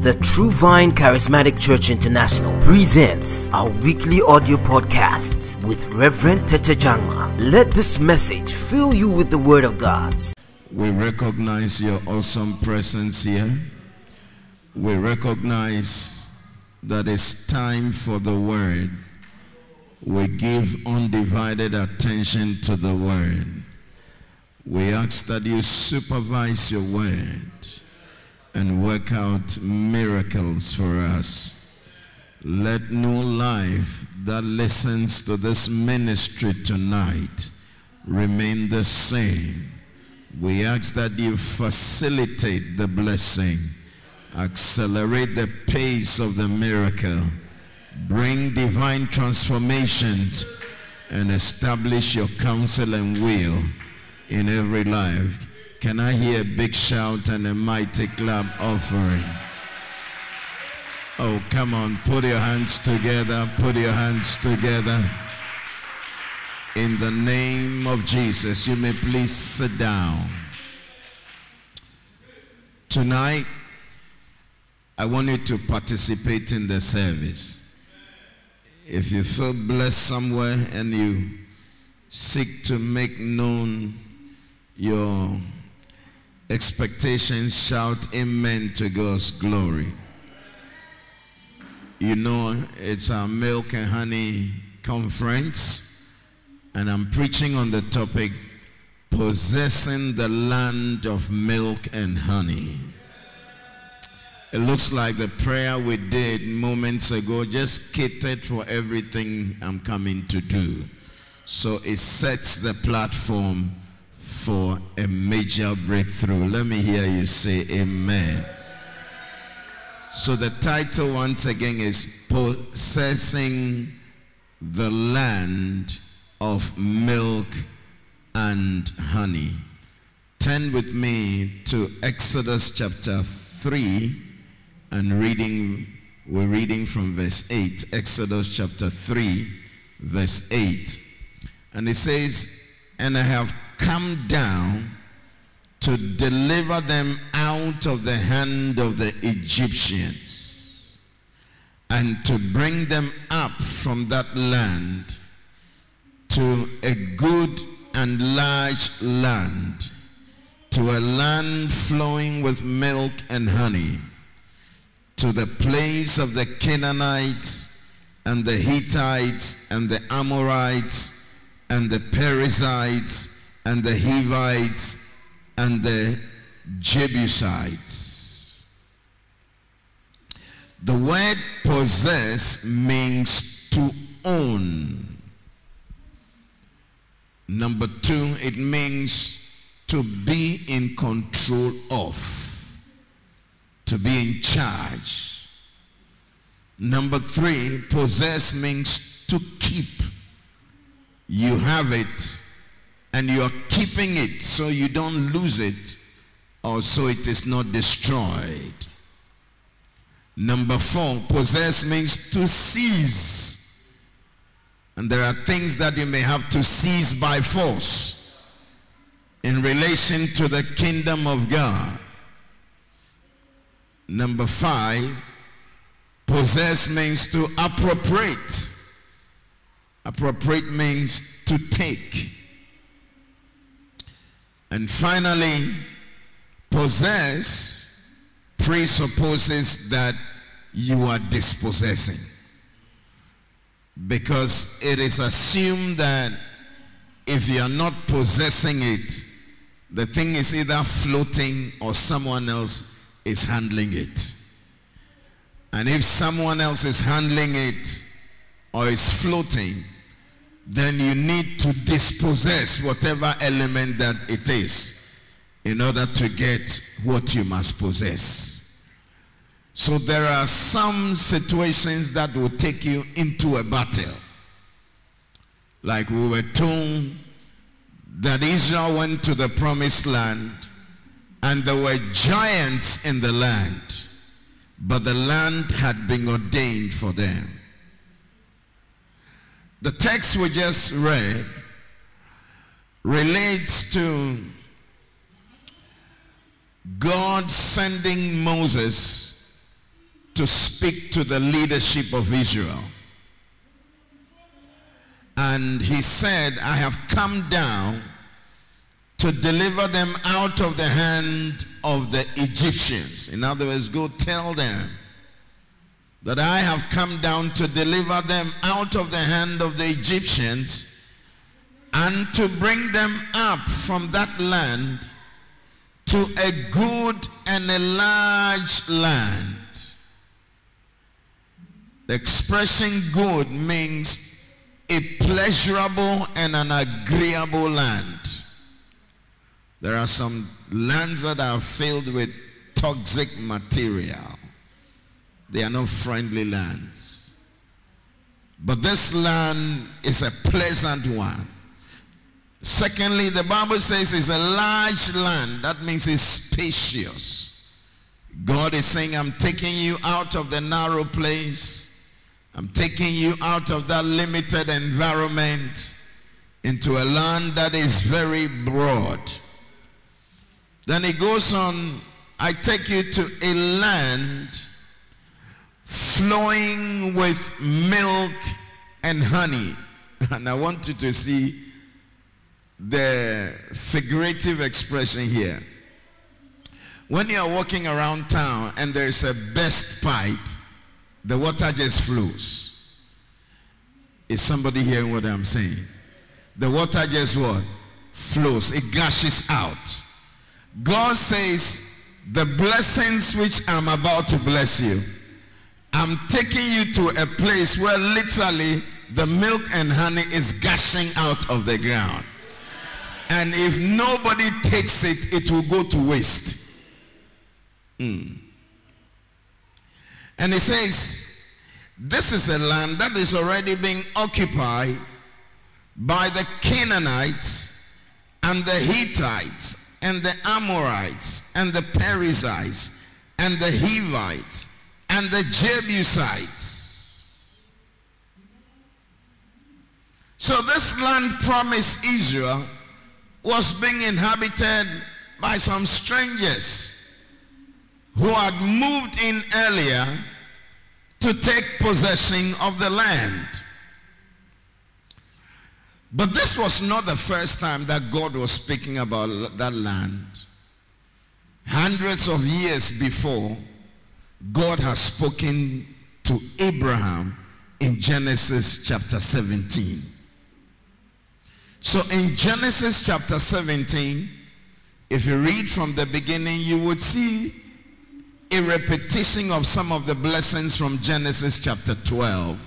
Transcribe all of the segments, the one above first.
The True Vine Charismatic Church International presents our weekly audio podcasts with Reverend Tete Jangma. Let this message fill you with the Word of God. We recognize your awesome presence here. We recognize that it's time for the Word. We give undivided attention to the Word. We ask that you supervise your Word and work out miracles for us. Let no life that listens to this ministry tonight remain the same. We ask that you facilitate the blessing, accelerate the pace of the miracle, bring divine transformations, and establish your counsel and will in every life. Can I hear a big shout and a mighty clap offering? Oh, come on, put your hands together, put your hands together. In the name of Jesus, you may please sit down. Tonight, I want you to participate in the service. If you feel blessed somewhere and you seek to make known your expectations, shout amen to God's glory. You know, it's our Milk and Honey conference, and I'm preaching on the topic, possessing the land of milk and honey. It looks like the prayer we did moments ago just catered for everything I'm coming to do. So it sets the platform for a major breakthrough. Let me hear you say amen. So the title once again is Possessing the Land of Milk and Honey. Turn with me to Exodus chapter 3 and we're reading from verse 8. Exodus chapter 3 verse 8. And it says, "And I have come down to deliver them out of the hand of the Egyptians, and to bring them up from that land to a good and large land, to a land flowing with milk and honey, to the place of the Canaanites and the Hittites and the Amorites and the Perizzites and the Hivites and the Jebusites." The word possess means to own. Number two, it means to be in control of, to be in charge. Number three, possess means to keep. You have it and you are keeping it so you don't lose it, or so it is not destroyed. Number four, possess means to seize. And there are things that you may have to seize by force in relation to the kingdom of God. Number five, possess means to appropriate. Appropriate means to take. And finally, possess presupposes that you are dispossessing, because it is assumed that if you are not possessing it, the thing is either floating or someone else is handling it. And if someone else is handling it or is floating, then you need to dispossess whatever element that it is in order to get what you must possess. So there are some situations that will take you into a battle. Like we were told that Israel went to the promised land and there were giants in the land, but the land had been ordained for them. The text we just read relates to God sending Moses to speak to the leadership of Israel. And he said, I have come down to deliver them out of the hand of the Egyptians. In other words, go tell them that I have come down to deliver them out of the hand of the Egyptians and to bring them up from that land to a good and a large land. The expression good means a pleasurable and an agreeable land. There are some lands that are filled with toxic material. They are not friendly lands. But this land is a pleasant one. Secondly, the Bible says it's a large land. That means it's spacious. God is saying, I'm taking you out of the narrow place. I'm taking you out of that limited environment into a land that is very broad. Then he goes on, I take you to a land flowing with milk and honey. And I want you to see the figurative expression here. When you are walking around town and there is a burst pipe, the water just flows. Is somebody hearing what I'm saying? The water just what? Flows. It gushes out. God says, the blessings which I'm about to bless you, I'm taking you to a place where literally the milk and honey is gushing out of the ground. And if nobody takes it, it will go to waste. And it says, this is a land that is already being occupied by the Canaanites and the Hittites and the Amorites and the Perizzites and the Hivites and the Jebusites. So this land promised Israel was being inhabited by some strangers who had moved in earlier to take possession of the land. But this was not the first time that God was speaking about that land. Hundreds of years before, God has spoken to Abraham in Genesis chapter 17. So in Genesis chapter 17, if you read from the beginning, you would see a repetition of some of the blessings from Genesis chapter 12.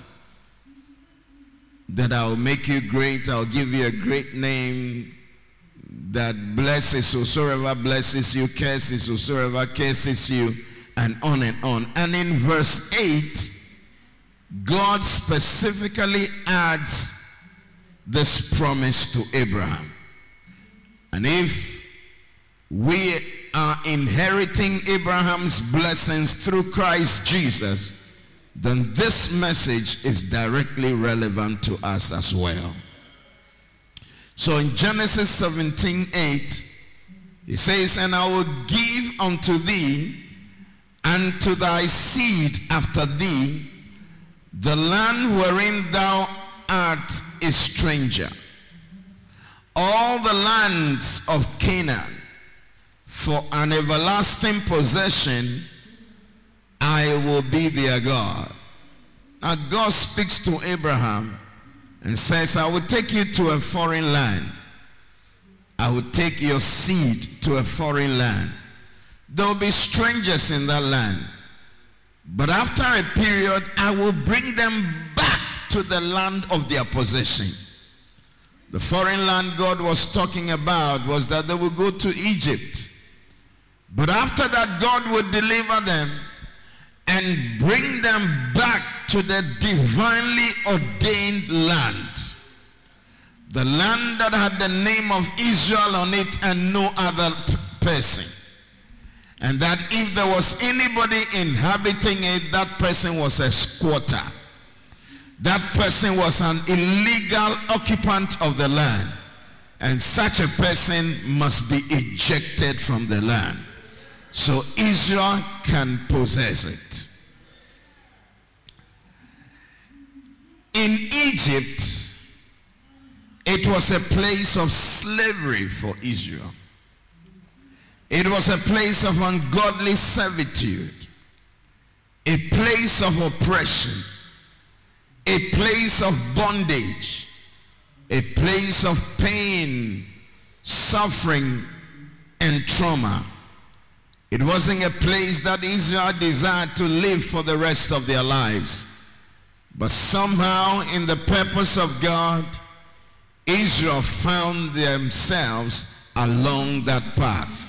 That I'll make you great, I'll give you a great name, that blesses whosoever blesses you, curses whosoever curses you, and on and on. And in verse 8, God specifically adds this promise to Abraham. And if we are inheriting Abraham's blessings through Christ Jesus, then this message is directly relevant to us as well. So in Genesis 17:8, he says, and I will give unto thee and to thy seed after thee the land wherein thou art a stranger, all the lands of Canaan, for an everlasting possession. I will be their God. Now God speaks to Abraham and says, I will take you to a foreign land. I will take your seed to a foreign land. There will be strangers in that land. But after a period, I will bring them back to the land of their possession. The foreign land God was talking about was that they would go to Egypt. But after that, God would deliver them and bring them back to the divinely ordained land. The land that had the name of Israel on it and no other person. And that if there was anybody inhabiting it, that person was a squatter. That person was an illegal occupant of the land. And such a person must be ejected from the land. So Israel can possess it. Egypt, it was a place of slavery for Israel. It was a place of ungodly servitude, a place of oppression, a place of bondage, a place of pain, suffering, and trauma. It wasn't a place that Israel desired to live for the rest of their lives. But somehow, in the purpose of God, Israel found themselves along that path.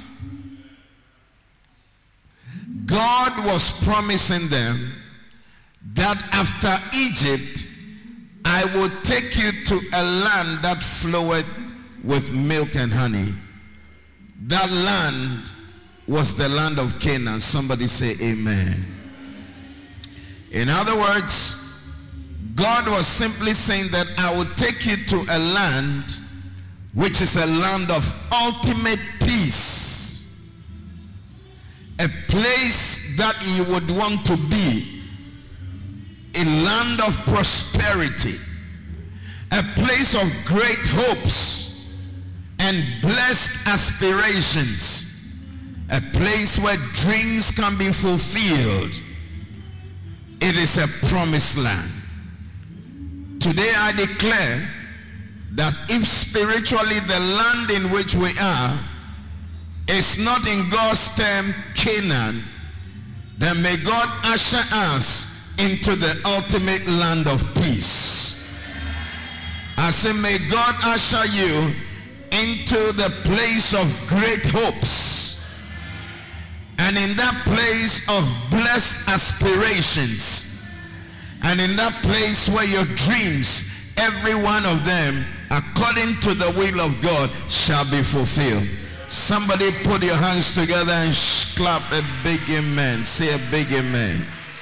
God was promising them that after Egypt, I will take you to a land that floweth with milk and honey. That land was the land of Canaan. Somebody say amen. In other words, God was simply saying that I will take you to a land which is a land of ultimate peace. A place that you would want to be. A land of prosperity. A place of great hopes and blessed aspirations. A place where dreams can be fulfilled. It is a promised land. Today I declare that if spiritually the land in which we are is not in God's term Canaan, then may God usher us into the ultimate land of peace. I say may God usher you into the place of great hopes, and in that place of blessed aspirations, and in that place where your dreams, every one of them, according to the will of God, shall be fulfilled. Somebody put your hands together and clap a big amen. Say a big amen.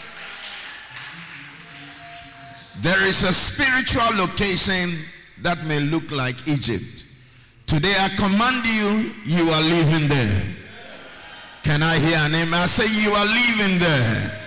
There is a spiritual location that may look like Egypt. Today I command you, you are living there. Can I hear an amen? I say you are living there.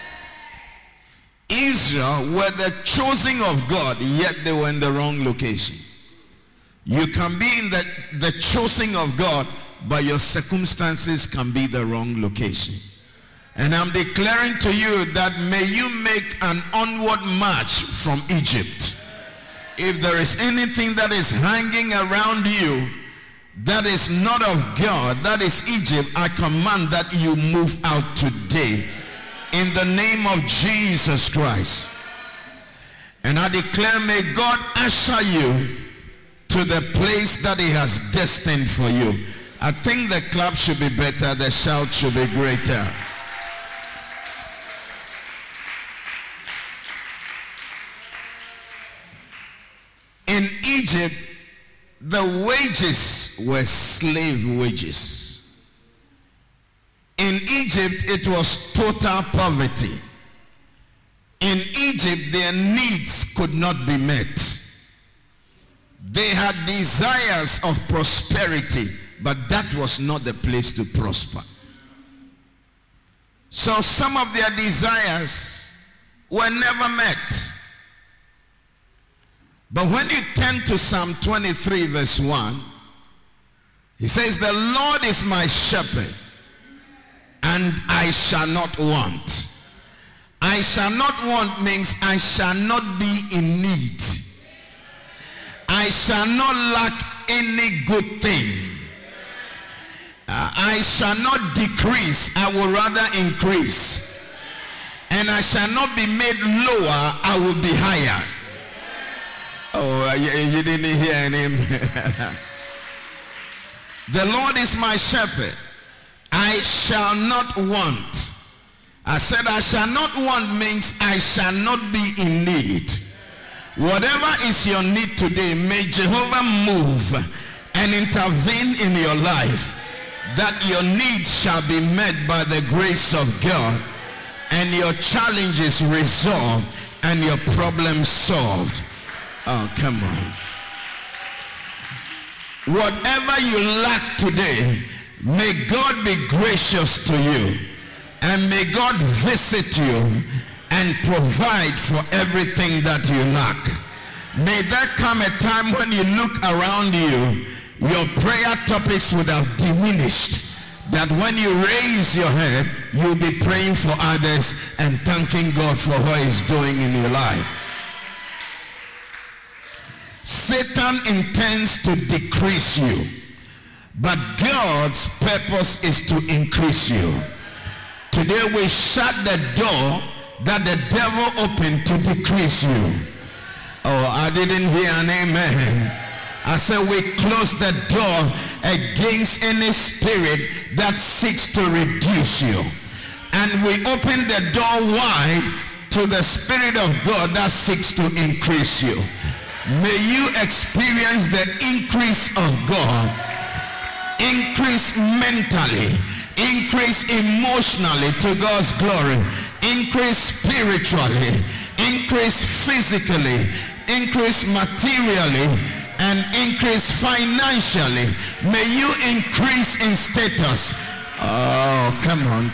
Israel were the chosen of God, yet they were in the wrong location. You can be in the chosen of God, but your circumstances can be the wrong location. And I'm declaring to you that may you make an onward march from Egypt. If there is anything that is hanging around you that is not of God, that is Egypt, I command that you move out today. In the name of Jesus Christ. And I declare, may God usher you to the place that he has destined for you. I think the clap should be better, the shout should be greater. In Egypt, the wages were slave wages. In Egypt, it was total poverty. In Egypt, their needs could not be met. They had desires of prosperity, but that was not the place to prosper. So some of their desires were never met. But when you turn to Psalm 23 verse 1, he says, the Lord is my shepherd, and I shall not want. I shall not want means I shall not be in need. I shall not lack any good thing. I shall not decrease, I will rather increase. And I shall not be made lower, I will be higher. Oh, you didn't hear him. The Lord is my shepherd. I shall not want. I said I shall not want means I shall not be in need. Whatever is your need today, may Jehovah move and intervene in your life, that your needs shall be met by the grace of God, and your challenges resolved and your problems solved. Oh, come on. Whatever you lack today, may God be gracious to you, and may God visit you and provide for everything that you lack. May there come a time when you look around you, your prayer topics would have diminished. That when you raise your head, you'll be praying for others and thanking God for what He's doing in your life. Satan intends to decrease you, but God's purpose is to increase you. Today we shut the door that the devil opened to decrease you. Oh, I didn't hear an amen. I said we close the door against any spirit that seeks to reduce you. And we open the door wide to the Spirit of God that seeks to increase you. May you experience the increase of God. Increase mentally. Increase emotionally to God's glory. Increase spiritually. Increase physically. Increase materially. And increase financially. May you increase in status. Oh, come on.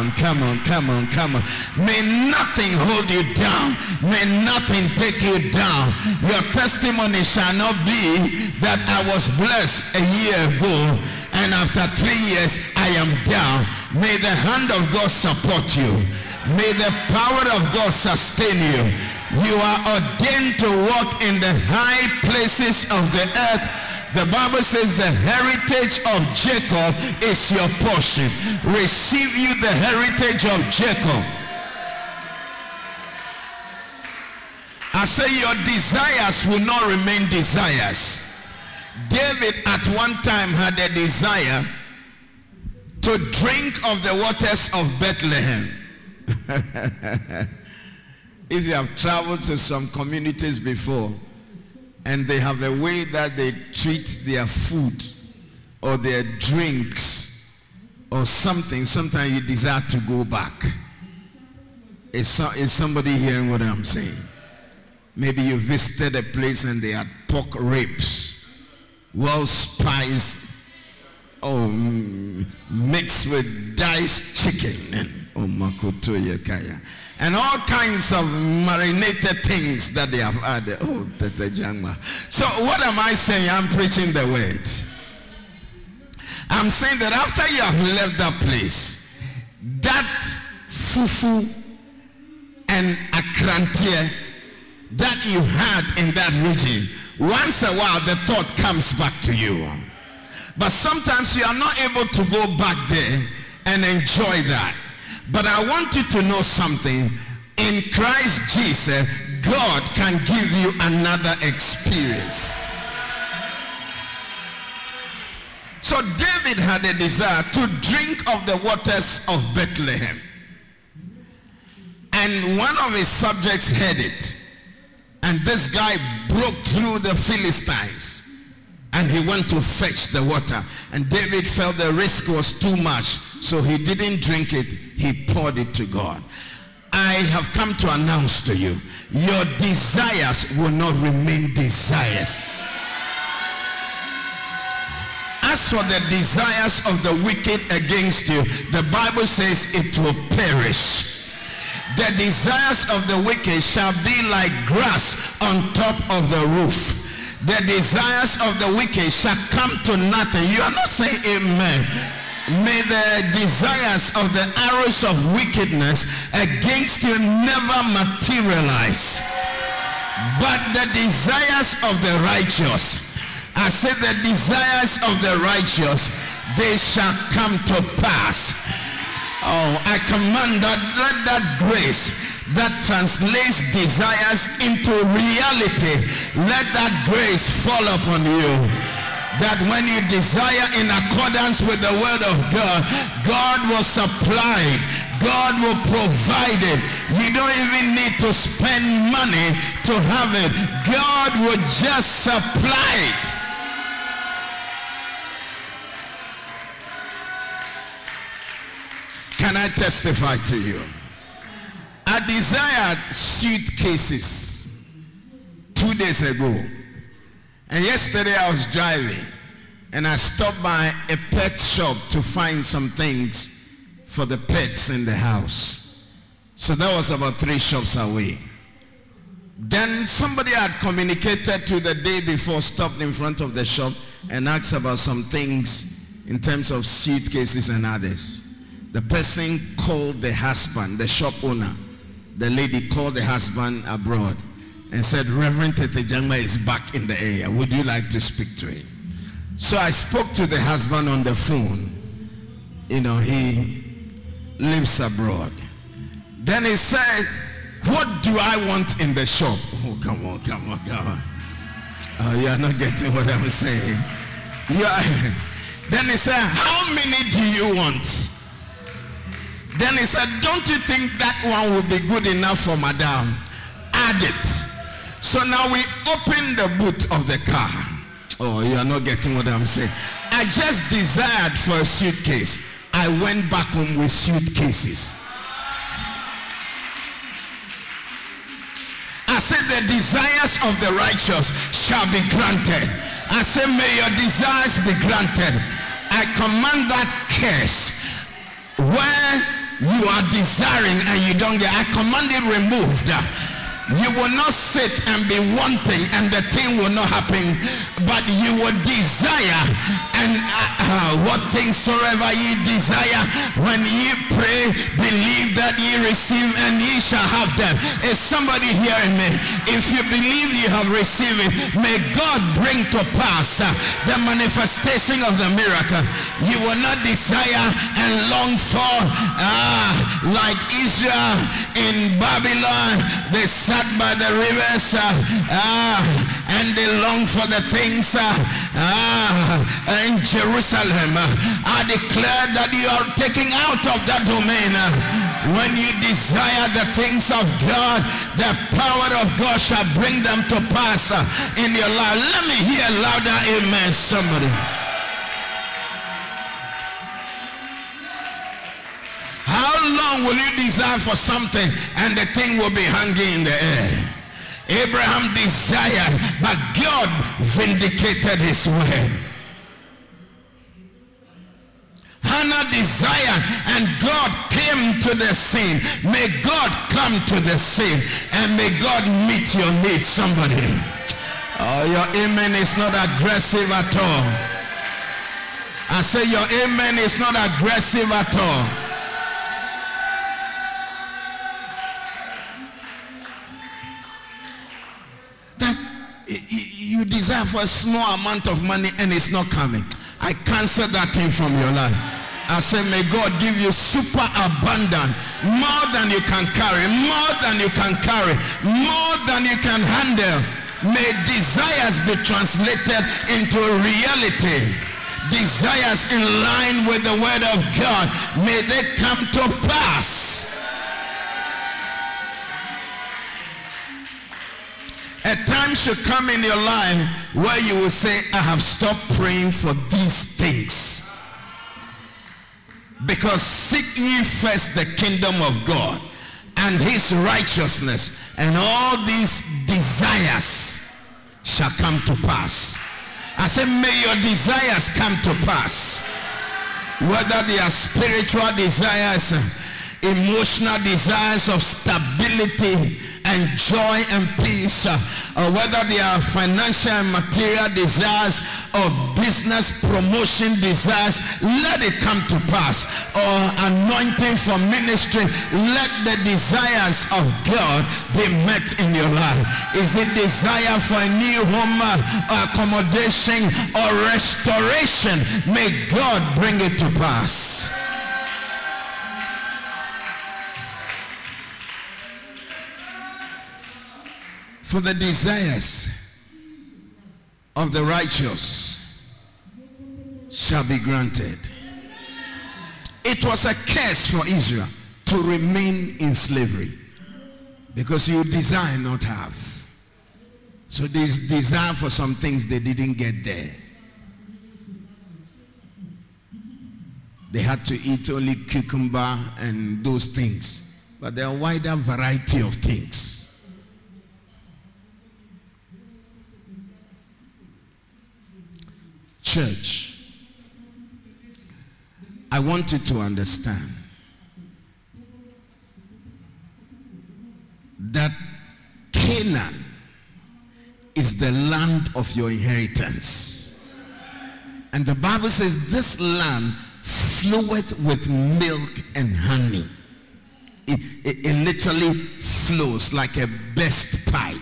May nothing hold you down. May nothing take you down. Your testimony shall not be that I was blessed a year ago and after 3 years I am down. May the hand of God support you. May the power of God sustain you. You are ordained to walk in the high places of the earth. The Bible says the heritage of Jacob is your portion. Receive you the heritage of Jacob. I say your desires will not remain desires. David at one time had a desire to drink of the waters of Bethlehem. If you have traveled to some communities before, and they have a way that they treat their food or their drinks or something, sometimes you desire to go back. Is somebody hearing what I'm saying? Maybe you visited a place and they had pork ribs, well spiced, mixed with diced chicken and all kinds of marinated things that they have added. Oh, Tete Jangma. So what am I saying? I'm preaching the word. I'm saying that after you have left that place, that fufu and akrantie that you had in that region, once a while the thought comes back to you. But sometimes you are not able to go back there and enjoy that. But I want you to know something. In Christ Jesus, God can give you another experience. So David had a desire to drink of the waters of Bethlehem. And one of his subjects heard it. And this guy broke through the Philistines. And he went to fetch the water. And David felt the risk was too much. So he didn't drink it. He poured it to God. I have come to announce to you, your desires will not remain desires. As for the desires of the wicked against you, the Bible says it will perish. The desires of the wicked shall be like grass on top of the roof. The desires of the wicked shall come to nothing. You are not saying amen. May the desires of the arrows of wickedness against you never materialize. But the desires of the righteous, I said the desires of the righteous, they shall come to pass. Oh, I command that, let that grace that translates desires into reality, let that grace fall upon you. That when you desire in accordance with the word of God, God will supply it. God will provide it. You don't even need to spend money to have it. God will just supply it. Can I testify to you? I desired suitcases 2 days ago. And yesterday I was driving and I stopped by a pet shop to find some things for the pets in the house. So that was about 3 shops away. Then somebody had communicated to the day before, stopped in front of the shop and asked about some things in terms of suitcases and others. The person called the husband, the shop owner. The lady called the husband abroad and said, Reverend Tete Jangma is back in the area. Would you like to speak to him? So I spoke to the husband on the phone. You know, he lives abroad. Then he said, what do I want in the shop? Oh, come on. Oh, you are not getting what I'm saying. Then he said, how many do you want? Then he said, don't you think that one will be good enough for madam? Add it. So now we open the boot of the car. Oh, you are not getting what I'm saying. I just desired for a suitcase. I went back home with suitcases. I said, the desires of the righteous shall be granted. I said, may your desires be granted. I command that curse where you are desiring and you don't get. I command it removed. You will not sit and be wanting and the thing will not happen, but you will desire, and what things soever ye desire, when ye pray, believe that ye receive and ye shall have them. Is somebody hearing me? If you believe you have received it, may God bring to pass the manifestation of the miracle. You will not desire and long for like Israel in Babylon. They sat by the rivers and they longed for the things in Jerusalem. I declare that you are taking out of that domain. When you desire the things of God, the power of God shall bring them to pass in your life. Let me hear louder amen, somebody. How long will you desire for something and the thing will be hanging in the air? Abraham desired, but God vindicated his word. Hannah desired and God came to the scene. May God come to the scene and may God meet your needs, somebody. Oh, your amen is not aggressive at all. I say your amen is not aggressive at all. You desire for a small amount of money and it's not coming. I cancel that thing from your life. I say, may God give you super abundant, more than you can carry, more than you can carry, more than you can handle. May desires be translated into reality. Desires in line with the word of God, may they come to pass. A time should come in your life where you will say, I have stopped praying for these things. Because seek ye first the kingdom of God and his righteousness, and all these desires shall come to pass. I say, may your desires come to pass. Whether they are spiritual desires, emotional desires of stability and joy and peace, or whether they are financial and material desires or business promotion desires, let it come to pass. Or anointing for ministry, let the desires of God be met in your life. Is it desire for a new home, accommodation, or restoration? May God bring it to pass. For the desires of the righteous shall be granted. It was a curse for Israel to remain in slavery, because you desire not have. So this desire for some things they didn't get there. They had to eat only cucumber and those things, but there are a wider variety of things. Church, I want you to understand that Canaan is the land of your inheritance. And the Bible says this land floweth with milk and honey. It literally flows like a burst pipe.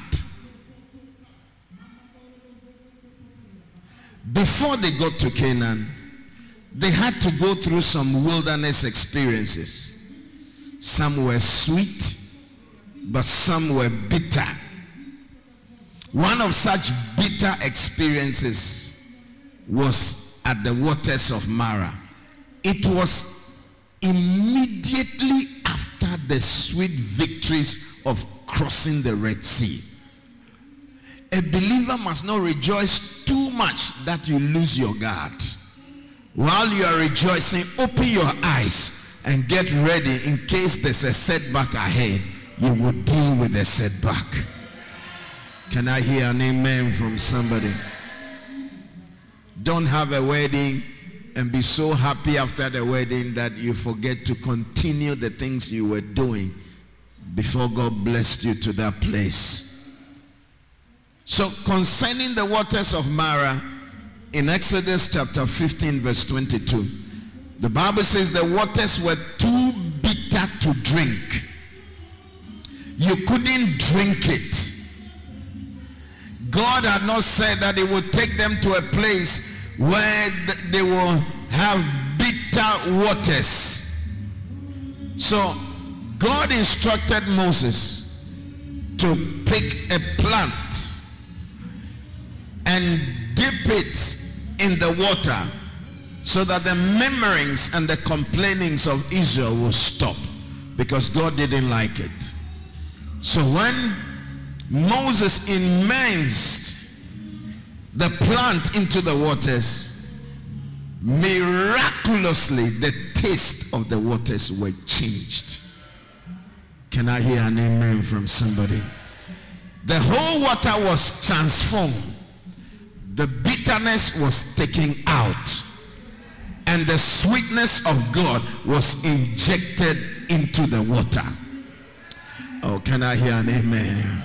Before they got to Canaan, they had to go through some wilderness experiences. Some were sweet, but some were bitter. One of such bitter experiences was at the waters of Marah. It was immediately after the sweet victories of crossing the Red Sea. A believer must not rejoice too much that you lose your guard. While you are rejoicing, open your eyes and get ready in case there's a setback ahead. You will deal with the setback. Can I hear an amen from somebody? Don't have a wedding and be so happy after the wedding that you forget to continue the things you were doing before God blessed you to that place. So concerning the waters of Marah, in Exodus chapter 15 verse 22, the Bible says the waters were too bitter to drink. You couldn't drink it. God had not said that he would take them to a place where they will have bitter waters. So God instructed Moses to pick a plant and dip it in the water so that the murmurings and the complainings of Israel will stop, because God didn't like it. So when Moses immersed the plant into the waters, miraculously the taste of the waters were changed. Can I hear an amen from somebody? The whole water was transformed. The bitterness was taken out, and the sweetness of God was injected into the water. Oh, can I hear an amen?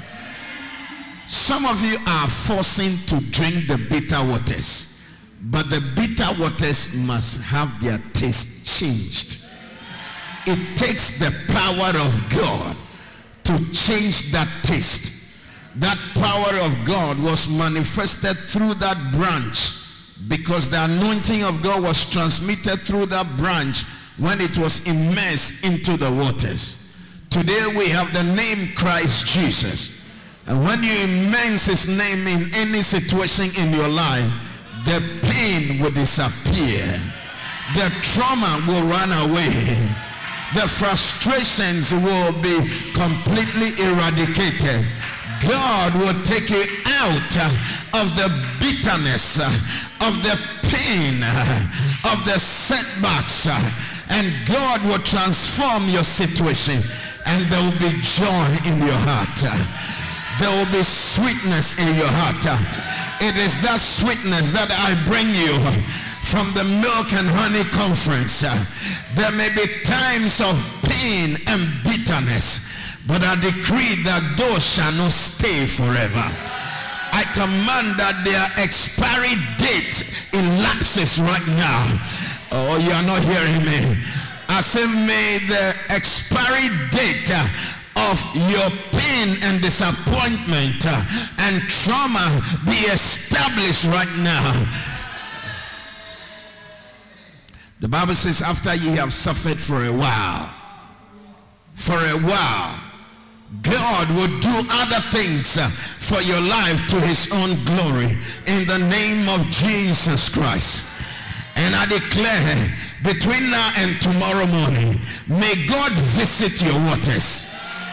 Some of you are forcing to drink the bitter waters, but the bitter waters must have their taste changed. It takes the power of God to change that taste. That power of God was manifested through that branch, because the anointing of God was transmitted through that branch when it was immersed into the waters. Today we have the name Christ Jesus. And when you immerse his name in any situation in your life, the pain will disappear. The trauma will run away. The frustrations will be completely eradicated. God will take you out of the bitterness, of the pain, of the setbacks, and God will transform your situation, and there will be joy in your heart. There will be sweetness in your heart. It is that sweetness that I bring you from the Milk and Honey Conference. There may be times of pain and bitterness, but I decree that those shall not stay forever. I command that their expiry date elapses right now. Oh, you are not hearing me. I say, may the expiry date of your pain and disappointment and trauma be established right now. The Bible says, after ye have suffered for a while, God will do other things for your life to his own glory, in the name of Jesus Christ. And I declare, between now and tomorrow morning, may God visit your waters.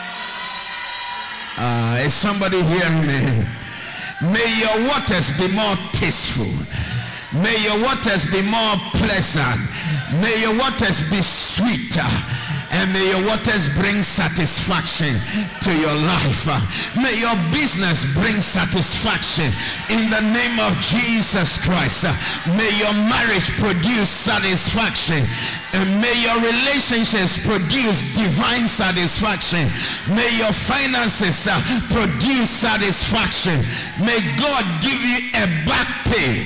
Is somebody hearing me? May your waters be more tasteful. May your waters be more pleasant. May your waters be sweeter. and may your waters bring satisfaction to your life. May your business bring satisfaction in the name of Jesus Christ. May your marriage produce satisfaction, and may your relationships produce divine satisfaction. May your finances produce satisfaction. May God give you a back pay.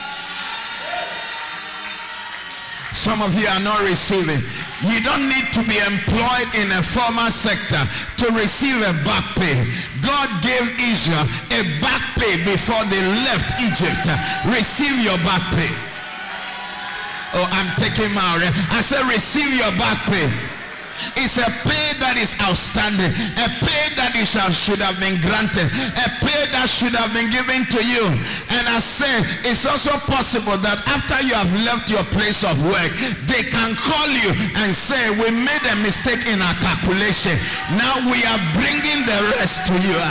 Some of you are not receiving. You don't need to be employed in a formal sector to receive a back pay. God gave Israel a back pay before they left Egypt. Receive your back pay. Oh, I'm taking my... I said receive your back pay. It's a pay that is outstanding, a pay that should have been granted, a pay that should have been given to you. And I said, it's also possible that after you have left your place of work, they can call you and say, we made a mistake in our calculation. Now we are bringing the rest to you.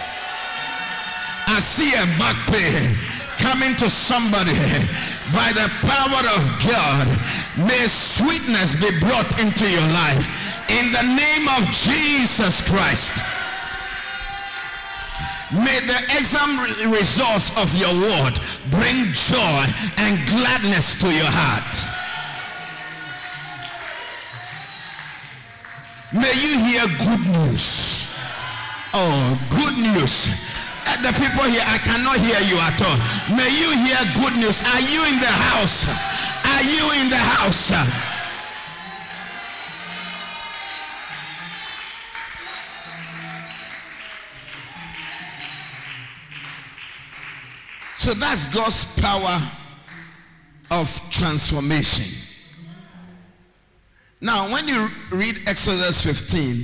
I see a back pay coming to somebody. By the power of God, may sweetness be brought into your life in the name of Jesus Christ. May the exam results of your word bring joy and gladness to your heart. May you hear good news. Oh, good news. The people here, I cannot hear you at all. May you hear good news. Are you in the house? Are you in the house? So that's God's power of transformation. Now, when you read Exodus 15,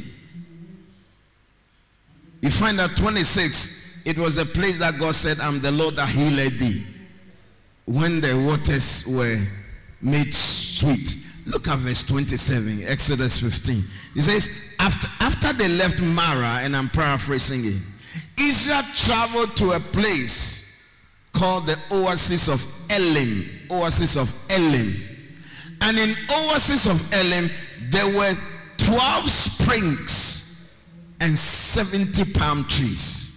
you find that 26, it was the place that God said, I'm the Lord that healed thee, when the waters were made sweet. Look at verse 27, Exodus 15. It says, after they left Mara, and I'm paraphrasing it, Israel traveled to a place called the Oasis of Elim. Oasis of Elim. And in Oasis of Elim, there were 12 springs and 70 palm trees.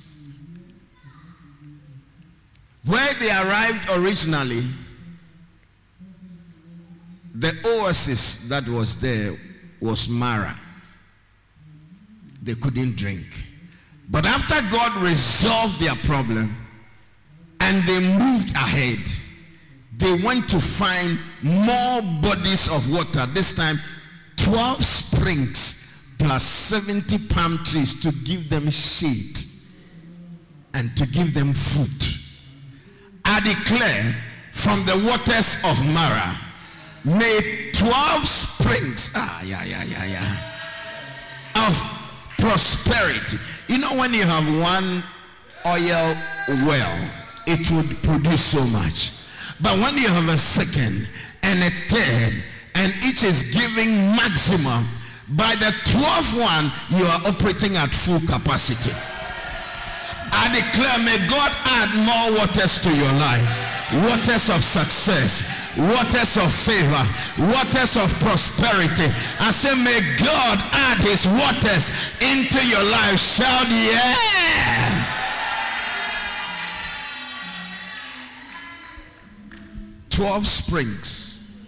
Where they arrived originally, the oasis that was there was Mara. They couldn't drink. But after God resolved their problem and they moved ahead, they went to find more bodies of water. This time 12 springs plus 70 palm trees to give them shade and to give them food. I declare from the waters of Mara, may 12 springs of prosperity. You know, when you have one oil well, it would produce so much. But when you have a second and a third, and each is giving maximum, by the 12th one, you are operating at full capacity. I declare, may God add more waters to your life. Waters of success, waters of favor, waters of prosperity. I say, may God add his waters into your life. Shout, yeah! 12 springs,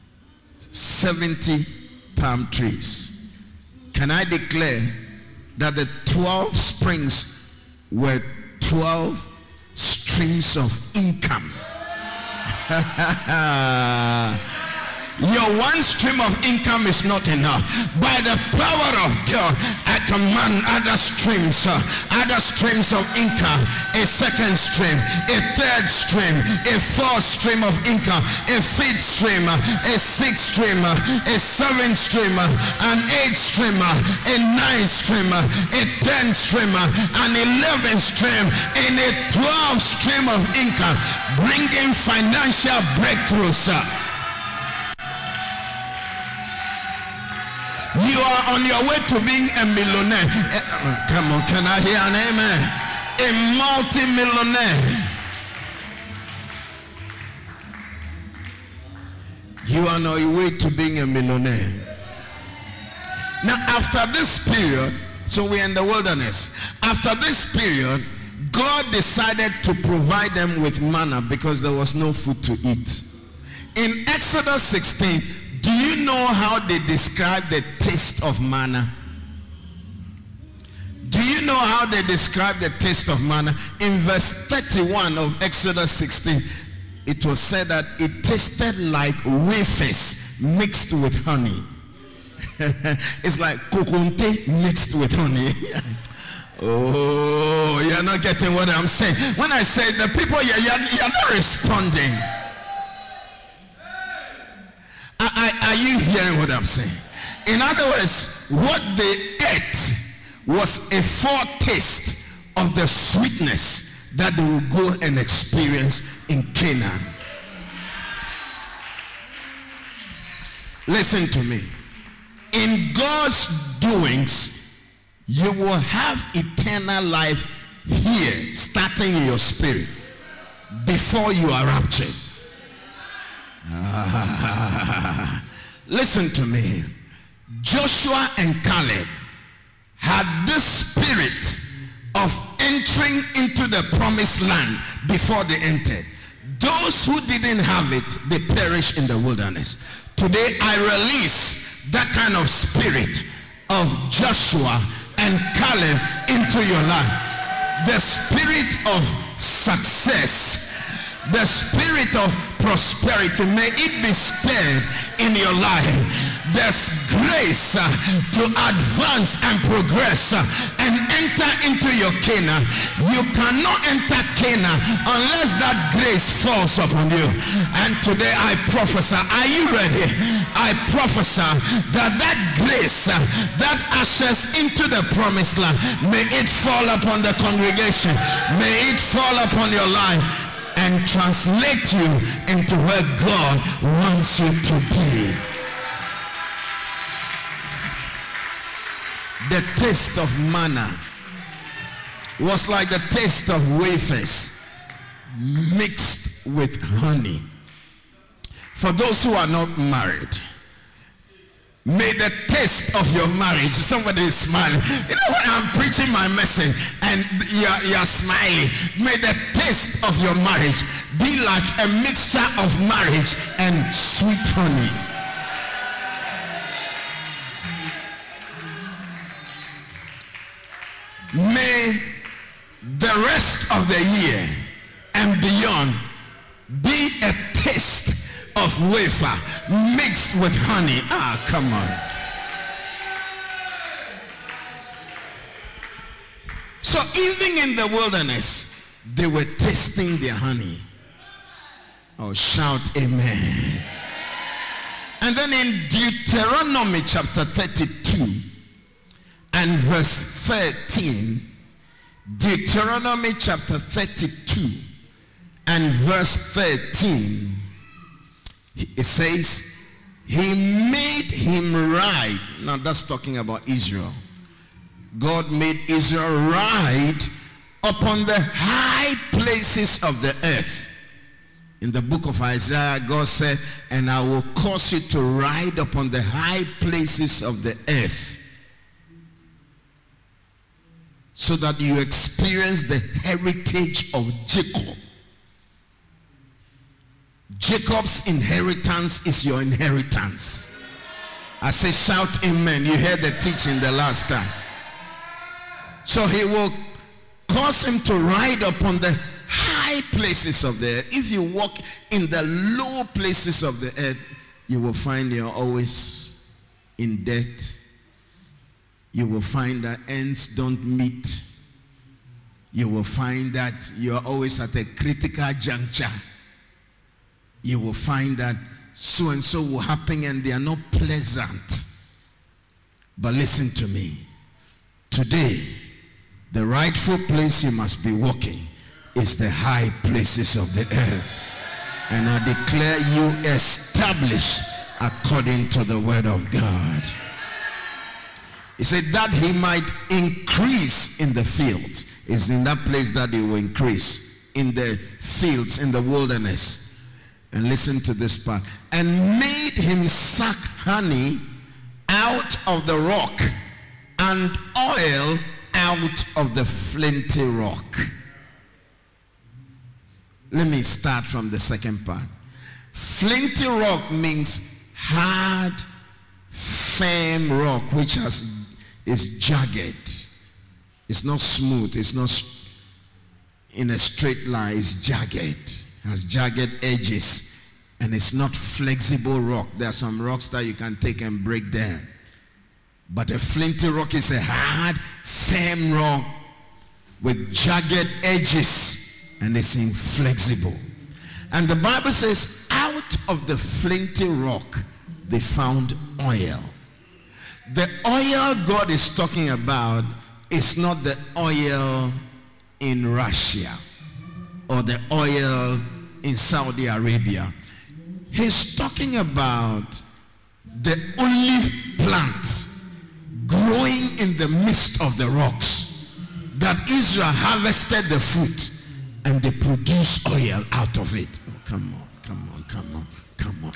70 palm trees. Can I declare that the 12 springs were 12 streams of income? Your one stream of income is not enough. By the power of God, I command other streams of income. A second stream, a third stream, a fourth stream of income, a fifth stream, a sixth stream, a seventh stream, an eighth stream, a ninth stream, a 10th stream, an 11th stream, and a 12th stream of income, bringing financial breakthroughs. You are on your way to being a millionaire. Come on, can I hear an amen? A multi-millionaire. You are on your way to being a millionaire. Now, after this period, so we're in the wilderness. After this period, God decided to provide them with manna because there was no food to eat. In Exodus 16, do you know how they describe the taste of manna? Do you know how they describe the taste of manna? In verse 31 of Exodus 16, it was said that it tasted like wafers mixed with honey. It's like kokonte mixed with honey. Oh, you're not getting what I'm saying. When I say the people, you're not responding. Are you hearing what I'm saying? In other words, what they ate was a foretaste of the sweetness that they will go and experience in Canaan. Listen to me. In God's doings, you will have eternal life here, starting in your spirit, before you are raptured. Listen to me. Joshua and Caleb had this spirit of entering into the promised land before they entered. Those who didn't have it, they perished in the wilderness. Today I release that kind of spirit of Joshua and Caleb into your life. The spirit of success, the spirit of prosperity, may it be stirred in your life. There's grace to advance and progress and enter into your Canaan. You cannot enter Canaan unless that grace falls upon you. And today I prophesy, are you ready? I prophesy that grace that ushers into the promised land, may it fall upon the congregation, may it fall upon your life and translate you into where God wants you to be. The taste of manna was like the taste of wafers mixed with honey. For those who are not married, may the taste of your marriage, somebody is smiling. You know when I'm preaching my message and you're smiling, may the taste of your marriage be like a mixture of marriage and sweet honey. May the rest of the year and beyond be a taste of wafer mixed with honey. Ah, come on. So even in the wilderness, they were tasting their honey. Oh, shout amen. And then in Deuteronomy chapter 32 and verse 13, Deuteronomy chapter 32 and verse 13, it says, he made him ride. Now that's talking about Israel. God made Israel ride upon the high places of the earth. In the book of Isaiah, God said, and I will cause you to ride upon the high places of the earth, so that you experience the heritage of Jacob. Jacob's inheritance is your inheritance. I say shout amen. You heard the teaching the last time. So he will cause him to ride upon the high places of the earth. If you walk in the low places of the earth, you will find you're always in debt. You will find that ends don't meet. You will find that you're always at a critical juncture. You will find that so and so will happen and they are not pleasant. But listen to me. Today, the rightful place you must be walking is the high places of the earth. And I declare you established according to the word of God. He said that he might increase in the fields. It's in that place that he will increase. In the fields, in the wilderness. And listen to this part. And made him suck honey out of the rock, and oil out of the flinty rock. Let me start from the second part. Flinty rock means hard, firm rock, which is jagged. It's not smooth. It's not in a straight line. It's jagged. Has jagged edges. And it's not flexible rock. There are some rocks that you can take and break down. But a flinty rock is a hard, firm rock with jagged edges. And it's inflexible. And the Bible says, out of the flinty rock, they found oil. The oil God is talking about is not the oil in Russia or the oil in Saudi Arabia. He's talking about the olive plant growing in the midst of the rocks, that Israel harvested the fruit and they produce oil out of it. Oh, come on, come on, come on, come on.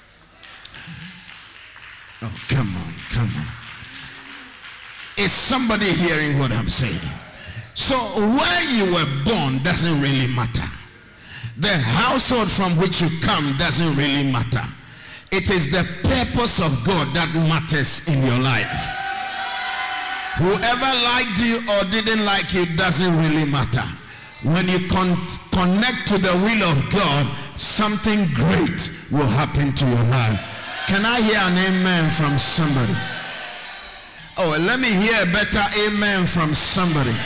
Oh, come on, come on. Is somebody hearing what I'm saying? So where you were born doesn't really matter. The household from which you come doesn't really matter. It is the purpose of God that matters in your life. Whoever liked you or didn't like you doesn't really matter. When you connect to the will of God, something great will happen to your life. Can I hear an amen from somebody? Oh, let me hear a better amen from somebody.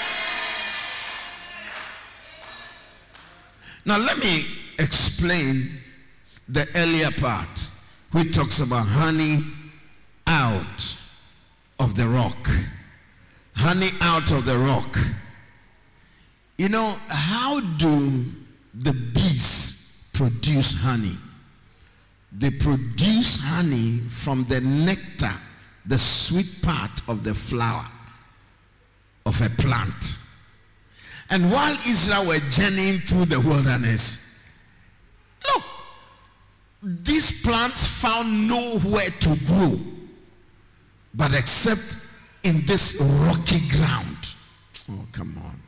Now let me explain the earlier part, which talks about honey out of the rock. Honey out of the rock. You know, how do the bees produce honey? They produce honey from the nectar, the sweet part of the flower of a plant. And while Israel were journeying through the wilderness, look, these plants found nowhere to grow but except in this rocky ground. Oh, come on.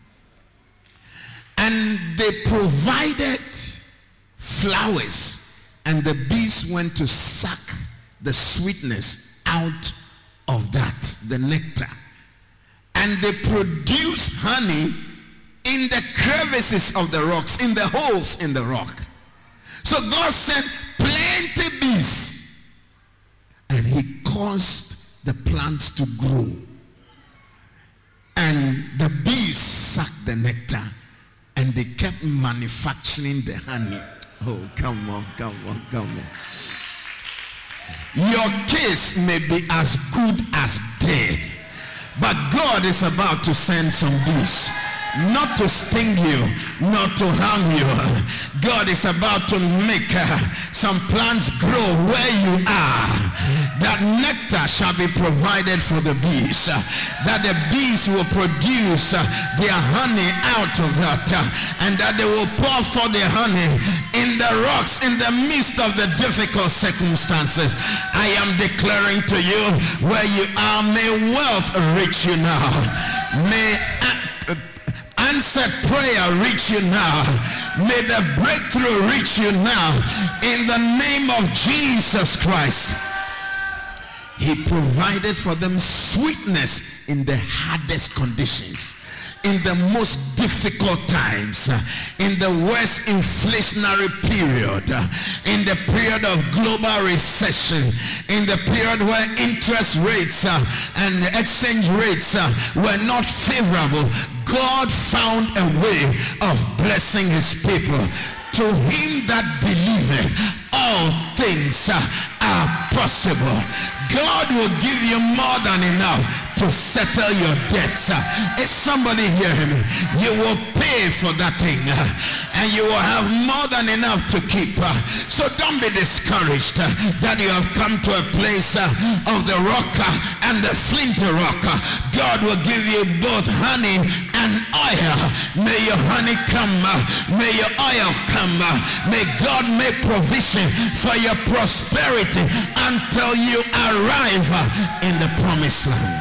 And they provided flowers, and the bees went to suck the sweetness out of that, the nectar. And they produced honey in the crevices of the rocks, in the holes in the rock. So God sent plenty bees, and he caused the plants to grow. And the bees sucked the nectar, and they kept manufacturing the honey. Oh, come on, come on, come on. Your case may be as good as dead, but God is about to send some bees. Not to sting you, not to harm you. God is about to make some plants grow where you are. That nectar shall be provided for the bees. That the bees will produce their honey out of that. And that they will pour for their honey in the rocks, in the midst of the difficult circumstances. I am declaring to you, where you are, may wealth reach you now. May answered prayer reach you now. May the breakthrough reach you now. In the name of Jesus Christ. He provided for them sweetness in the hardest conditions, in the most difficult times, in the worst inflationary period, in the period of global recession, in the period where interest rates and exchange rates were not favorable. God found a way of blessing his people. To him that believeth, all things are possible. God will give you more than enough. to settle your debts. Is somebody hearing me? You will pay for that thing, and you will have more than enough to keep. So don't be discouraged that you have come to a place of the rock and the flint rock. God will give you both honey and oil. May your honey come, may your oil come. May God make provision for your prosperity until you arrive in the promised land.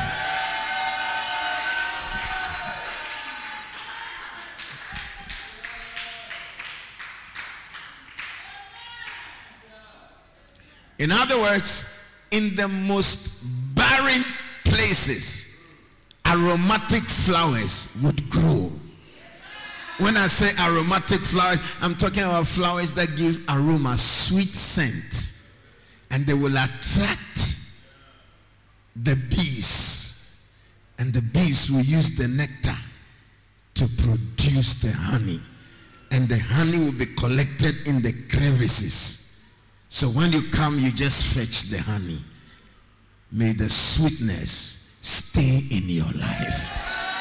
In other words, in the most barren places, aromatic flowers would grow. When I say aromatic flowers, I'm talking about flowers that give aroma, sweet scent. And they will attract the bees. And the bees will use the nectar to produce the honey. And the honey will be collected in the crevices. So when you come, you just fetch the honey. May the sweetness stay in your life.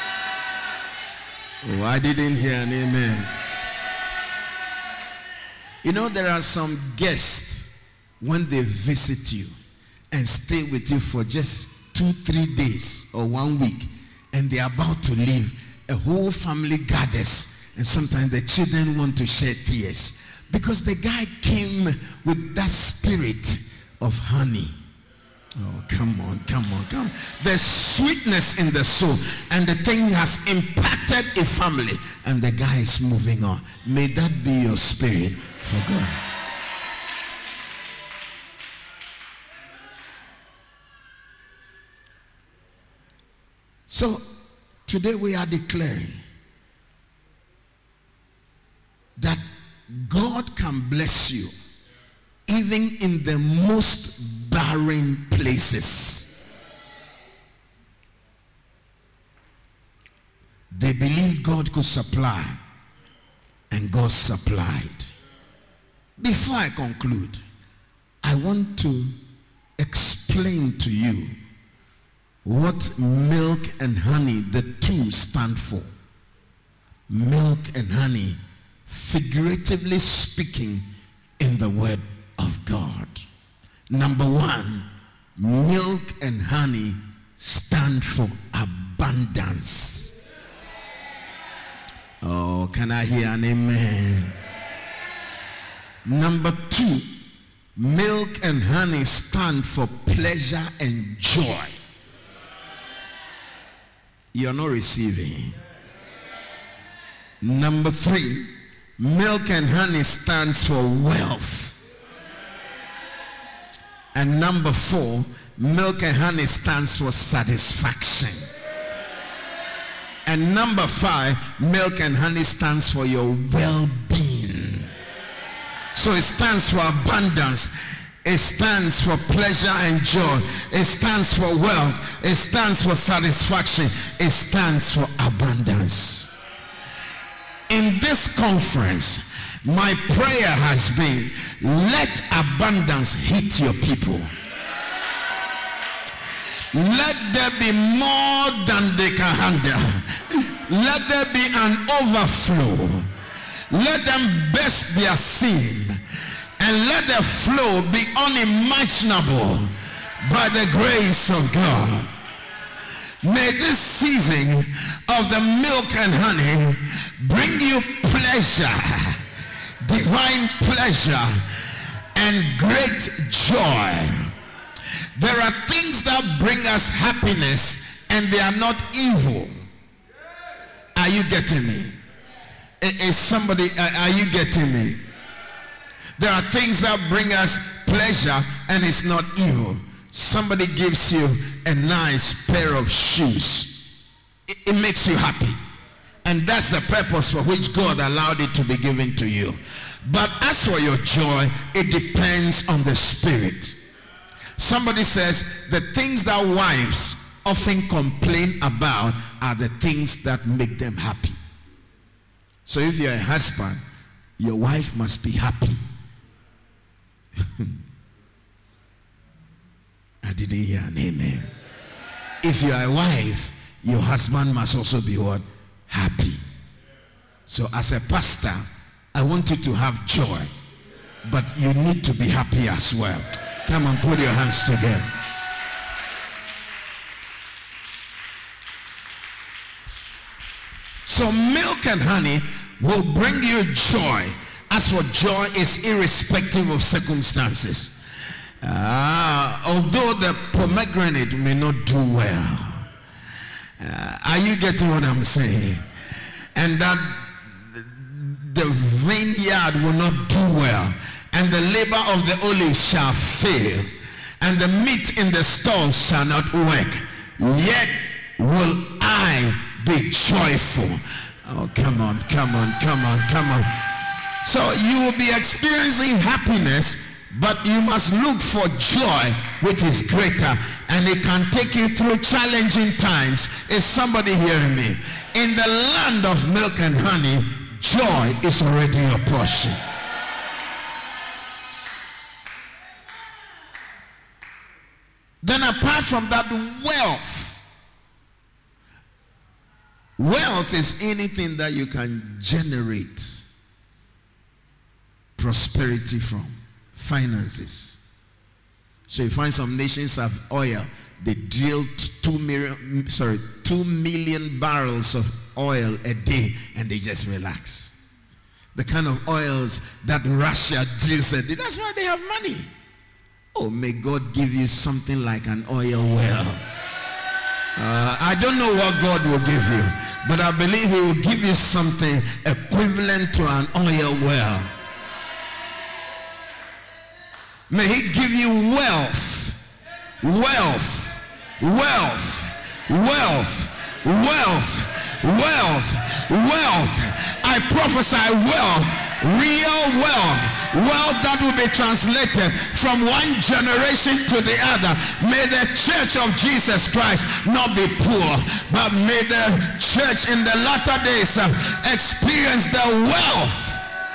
Oh, I didn't hear an amen. You know, there are some guests, when they visit you and stay with you for just 2-3 days or 1 week, and they're about to leave, a whole family gathers, and sometimes the children want to shed tears because the guy came with that spirit of honey. Oh, come on. There's sweetness in the soul, and the thing has impacted a family, and the guy is moving on. May that be your spirit for God. So, today we are declaring that God can bless you even in the most barren places. They believed God could supply, and God supplied. Before I conclude, I want to explain to you what milk and honey, the two, stand for. Milk and honey, figuratively speaking, in the word of God. Number one, milk and honey stand for abundance. Oh, can I hear an amen? Number two, milk and honey stand for pleasure and joy. You're not receiving. Number three, milk and honey stands for wealth. And number four, milk and honey stands for satisfaction. And number five, milk and honey stands for your well-being. So it stands for abundance. It stands for pleasure and joy. It stands for wealth. It stands for satisfaction. It stands for abundance. In this conference, my prayer has been, let abundance hit your people. Let there be more than they can handle. Let there be an overflow. Let them burst their seam, and let the flow be unimaginable by the grace of God. May this season of the milk and honey bring you pleasure, divine pleasure, and great joy. There are things that bring us happiness, and they are not evil. Are you getting me? Is somebody, are you getting me? There are things that bring us pleasure, and it's not evil. Somebody gives you a nice pair of shoes. It makes you happy. And that's the purpose for which God allowed it to be given to you. But as for your joy, it depends on the spirit. Somebody says the things that wives often complain about are the things that make them happy. So if you're a husband, your wife must be happy. I didn't hear an amen. If you are a wife, your husband must also be what? Happy. So as a pastor, I want you to have joy, but you need to be happy as well. Come on, put your hands together. So milk and honey will bring you joy. As for joy, is irrespective of circumstances. Although the pomegranate may not do well. Are you getting what I'm saying? And that the vineyard will not do well, and the labor of the olive shall fail, and the meat in the stall shall not work. Yet will I be joyful. Oh, come on, come on, come on, come on. So you will be experiencing happiness, but you must look for joy, which is greater, and it can take you through challenging times. Is somebody hearing me? In the land of milk and honey, joy is already your portion. Then apart from that, wealth is anything that you can generate prosperity from. Finances. So you find some nations have oil. They drill 2 million barrels of oil a day, and they just relax. The kind of oils that Russia drills a day. That's why they have money. Oh, may God give you something like an oil well. I don't know what God will give you, but I believe He will give you something equivalent to an oil well. May He give you wealth, wealth, wealth, wealth, wealth, wealth, wealth. I prophesy wealth, real wealth, wealth that will be translated from one generation to the other. May the church of Jesus Christ not be poor, but may the church in the latter days experience the wealth.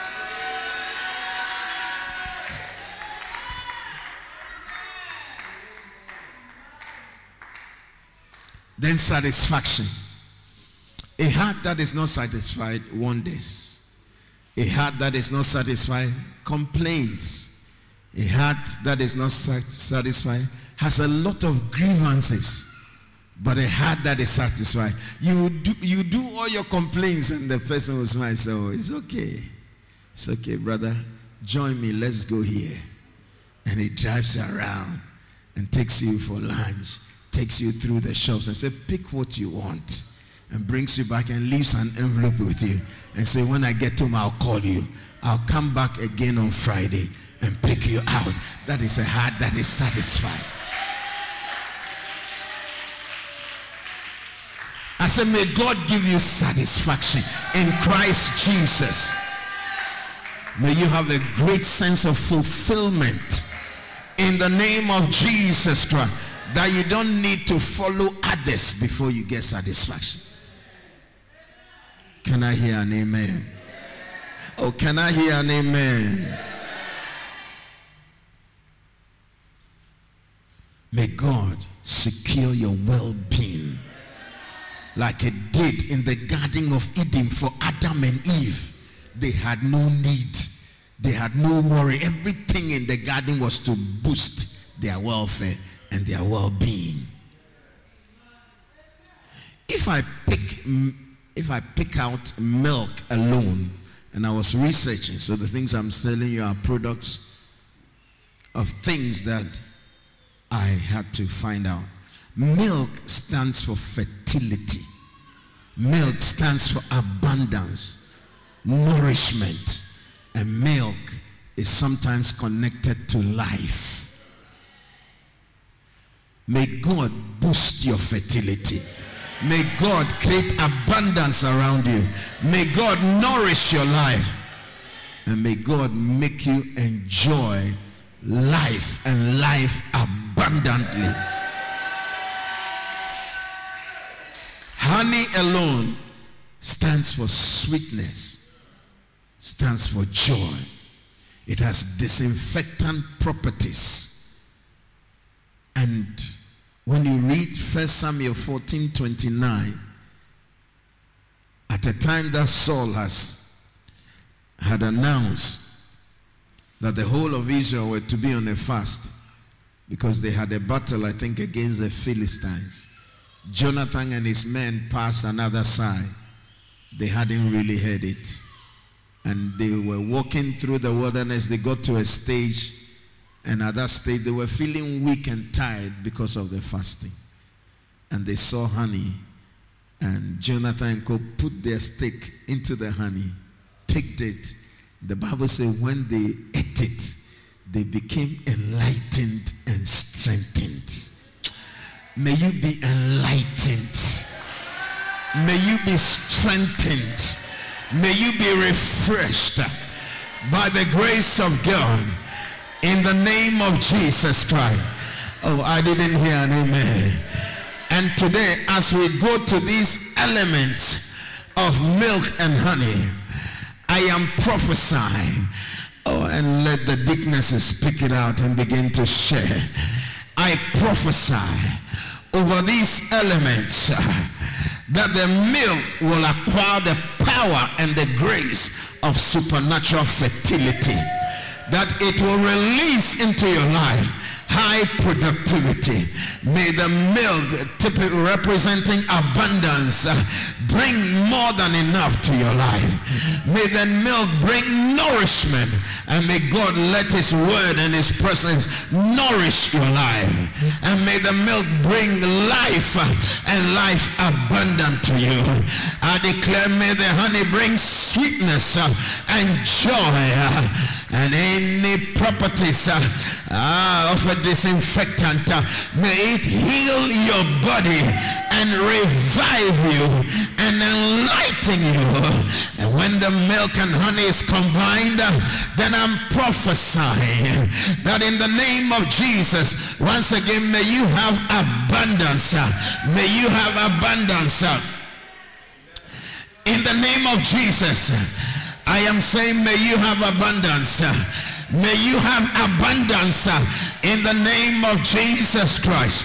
Then satisfaction. A heart that is not satisfied wonders. A heart that is not satisfied complains. A heart that is not satisfied has a lot of grievances. But a heart that is satisfied, you do all your complaints, and the person will smile and say, oh, it's okay. It's okay, brother. Join me. Let's go here. And he drives you around and takes you for lunch. Takes you through the shops and say, pick what you want, and brings you back and leaves an envelope with you and say, when I get home, I'll call you. I'll come back again on Friday and pick you out. That is a heart that is satisfied. I said, may God give you satisfaction in Christ Jesus. May you have a great sense of fulfillment in the name of Jesus Christ, that you don't need to follow others before you get satisfaction. Can I hear an amen? Oh, can I hear an amen? May God secure your well-being like it did in the Garden of Eden for Adam and Eve. They had no need. They had no worry. Everything in the garden was to boost their welfare and their well-being. If I pick out milk alone, and I was researching, so the things I'm selling you are products of things that I had to find out. Milk stands for fertility. Milk stands for abundance, nourishment, and milk is sometimes connected to life. May God boost your fertility. May God create abundance around you. May God nourish your life. And may God make you enjoy life, and life abundantly. Honey alone stands for sweetness, stands for joy. It has disinfectant properties and When you read 1 Samuel 14:29, at a time that Saul had announced that the whole of Israel were to be on a fast because they had a battle, I think, against the Philistines. Jonathan and his men passed another side. They hadn't really heard it. And they were walking through the wilderness. They got to a stage, and at that stage they were feeling weak and tired because of the fasting. And they saw honey, and Jonathan could put their stick into the honey, picked it. The Bible says when they ate it, they became enlightened and strengthened. May you be enlightened. May you be strengthened. May you be refreshed by the grace of God in the name of Jesus Christ. Oh, I didn't hear an amen. And today, as we go to these elements of milk and honey, I am prophesying. Oh, and let the deaconesses speak it out and begin to share. I prophesy over these elements that the milk will acquire the power and the grace of supernatural fertility, that it will release into your life high productivity. May the milk, typically representing abundance, bring more than enough to your life. May the milk bring nourishment, and may God let his word and his presence nourish your life. And may the milk bring life and life abundant to you. I declare, may the honey bring sweetness and joy, and any properties of a disinfectant, may it heal your body and revive you and enlighten you. And when the milk and honey is combined, then I'm prophesying that in the name of Jesus, once again, may you have abundance. May you have abundance. In the name of Jesus, I am saying, may you have abundance. May you have abundance in the name of Jesus Christ.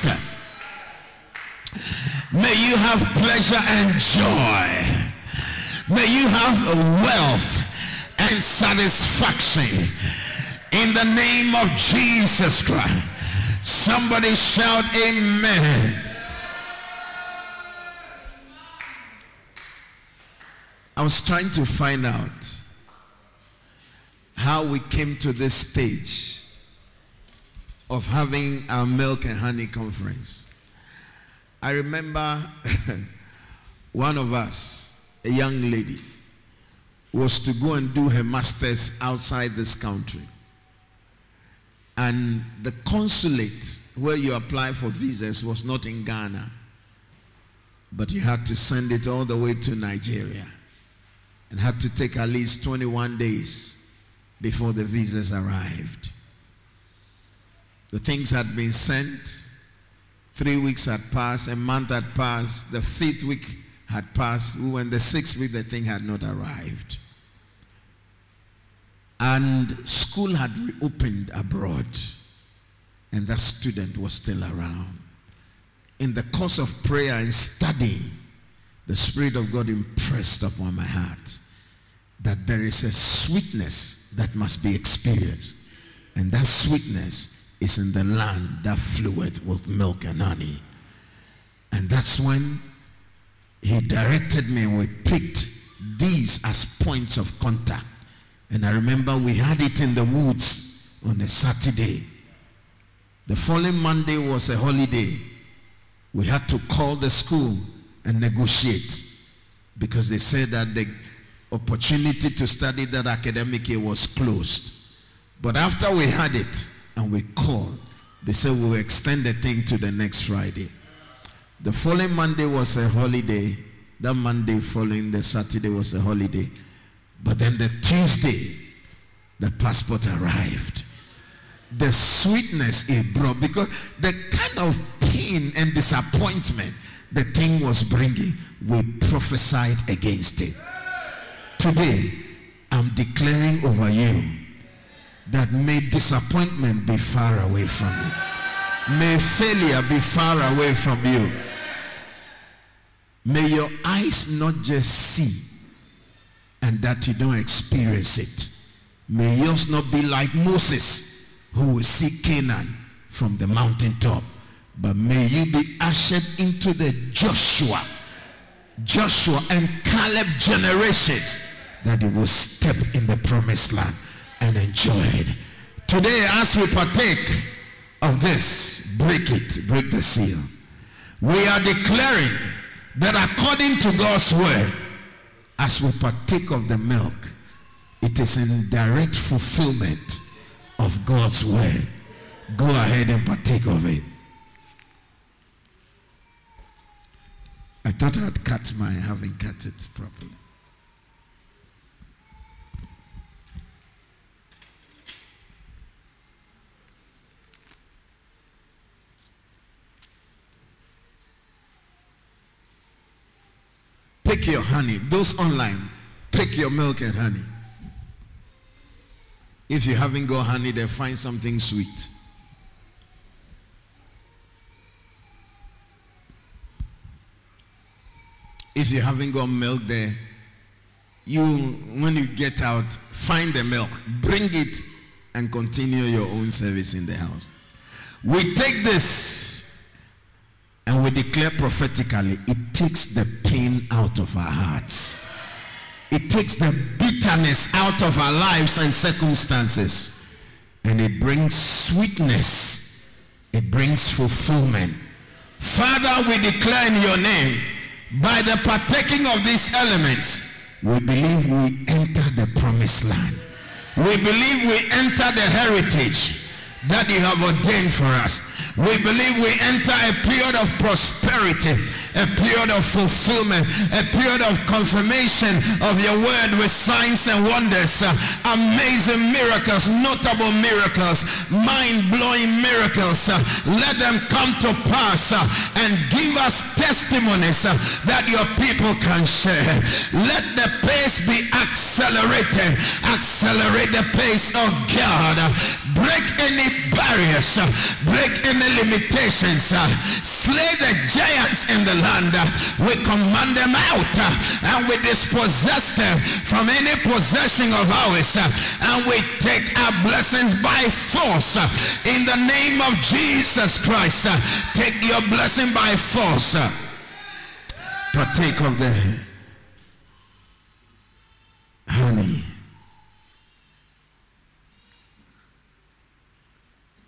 May you have pleasure and joy. May you have wealth and satisfaction in the name of Jesus Christ. Somebody shout amen. I was trying to find out how we came to this stage of having our milk and honey conference. I remember one of us, a young lady, was to go and do her master's outside this country. And the consulate where you apply for visas was not in Ghana, but you had to send it all the way to Nigeria, and had to take at least 21 days before the visas arrived. The things had been sent. 3 weeks had passed, a month had passed, the 5th week had passed. We were in the 6th week, the thing had not arrived. And school had reopened abroad, and that student was still around. In the course of prayer and study, the Spirit of God impressed upon my heart that there is a sweetness that must be experienced, and that sweetness is in the land that floweth with milk and honey. And that's when he directed me, and we picked these as points of contact. And I remember we had it in the woods on a Saturday. The following Monday was a holiday. We had to call the school and negotiate, because they said that the opportunity to study that academic year was closed. But after we had it and we called, they said we will extend the thing to the next Friday. The following Monday was a holiday. That Monday following the Saturday was a holiday. But then the Tuesday, the passport arrived. The sweetness it brought, because the kind of pain and disappointment the thing was bringing, we prophesied against it. Today, I'm declaring over you that may disappointment be far away from you. May failure be far away from you. May your eyes not just see and that you don't experience it. May yours not be like Moses, who will see Canaan from the mountaintop. But may you be ushered into the Joshua and Caleb generations, that you will step in the promised land and enjoy it. Today, as we partake of this, break the seal. We are declaring that according to God's word, as we partake of the milk, it is in direct fulfillment of God's word. Go ahead and partake of it. I thought I'd cut mine, I haven't cut it properly. Pick your honey. Those online, pick your milk and honey. If you haven't got honey, then find something sweet. If you haven't got milk there, when you get out, find the milk, bring it, and continue your own service in the house. We take this and we declare prophetically, it takes the pain out of our hearts. It takes the bitterness out of our lives and circumstances. And it brings sweetness. It brings fulfillment. Father, we declare in your name, by the partaking of these elements, we believe we enter the promised land. We believe we enter the heritage that you have ordained for us. We believe we enter a period of prosperity, a period of fulfillment, a period of confirmation of your word with signs and wonders, amazing miracles, notable miracles, mind-blowing miracles. Let them come to pass and give us testimonies that your people can share. Let the pace be accelerated. Accelerate the pace of God. Break any barriers, break any limitations, slay the giants in the land. We command them out and we dispossess them from any possession of ours, and we take our blessings by force in the name of Jesus Christ. Take your blessing by force. Partake of the honey.